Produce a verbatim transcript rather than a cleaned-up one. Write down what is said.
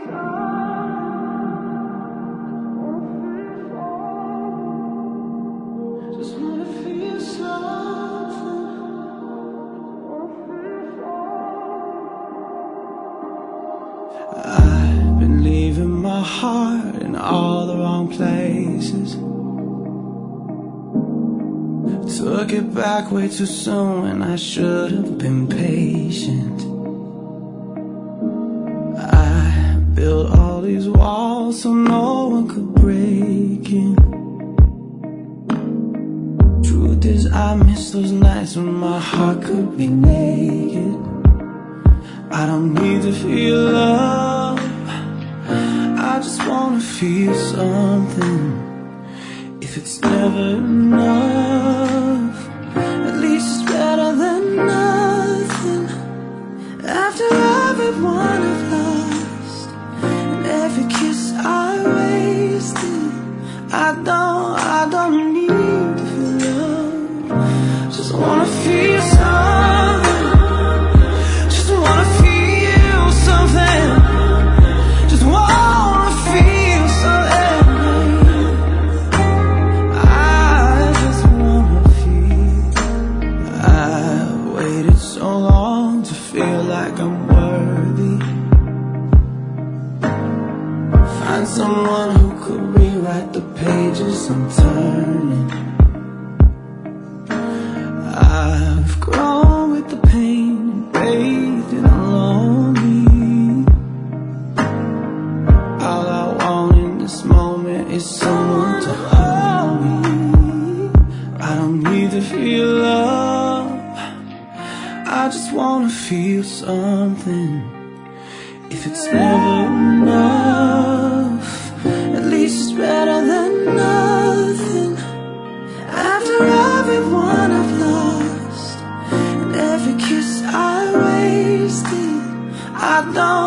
I've been leaving my heart in all the wrong places. Took it back way too soon and I should have been patient. I built all these walls so no one could break in. Truth is I miss those nights when my heart could be naked. I don't need to feel love, I just wanna feel something. If it's never enough, at least it's better than nothing. After everyone I've lost and every kiss I wasted, I don't, I don't need to feel love. Just wanna feel something. Just wanna feel something. Just wanna feel something. I just wanna feel. I've waited so long to feel like I'm worthy. Find someone who could rewrite the pages I'm turning. I've grown with the pain and bathed in a lonely. All I want in this moment is someone to hold me. I don't need to feel love, I just wanna feel something. If it's never enough, at least it's better than nothing. After everyone I've lost and every kiss I wasted, I don't